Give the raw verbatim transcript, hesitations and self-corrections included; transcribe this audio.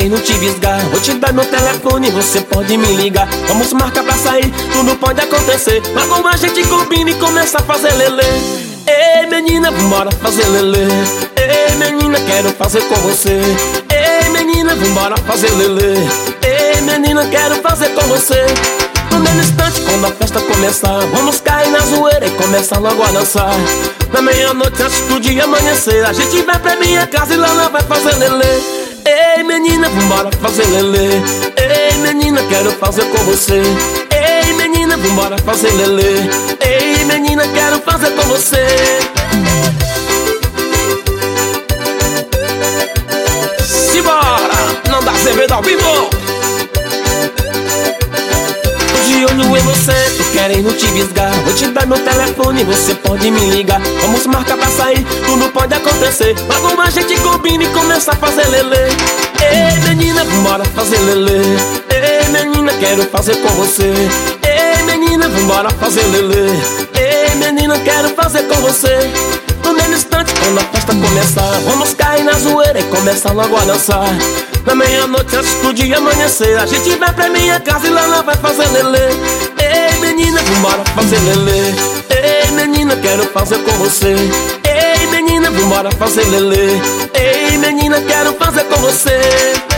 querendo te visgar. Vou te dar meu telefone, você pode me ligar. Vamos marcar pra sair, tudo pode acontecer. Mas como a gente combina e começa a fazer lelê. Ei menina, vambora fazer lelê. Ei menina, quero fazer com você. Ei menina, vambora fazer lelê. Ei menina, quero fazer com você. No mesmo instante, quando a festa começar, vamos cair na zoeira e começar logo a dançar. Na meia-noite, antes do dia amanhecer, a gente vai pra minha casa e lá nós vai fazer lelê. Ei menina, vambora fazer lelê. Ei menina, quero fazer com você. Ei menina, vambora fazer lelê. Ei menina, quero fazer com você. Simbora, não dá cerveja ao vivo. De olho em você, tô querendo te visgar. Vou te dar meu telefone, você pode me ligar. Vamos marcar pra sair, tudo pode acontecer. Mas como a gente combina e começa a fazer lelê. Ei menina, vambora fazer lelê. Ei menina, quero fazer com você. Ei menina, vambora fazer lelê. Ei menina, quero fazer com você. No mesmo instante, quando a festa começar, vamos cair na zoeira e começar logo a dançar. Na meia-noite, antes do dia amanhecer, a gente vai pra minha casa e lá nós vai fazer lelê. Ei menina, vambora fazer lelê. Ei menina, quero fazer com você. Ei menina, vambora fazer lelê. Ei menina, quero fazer com você.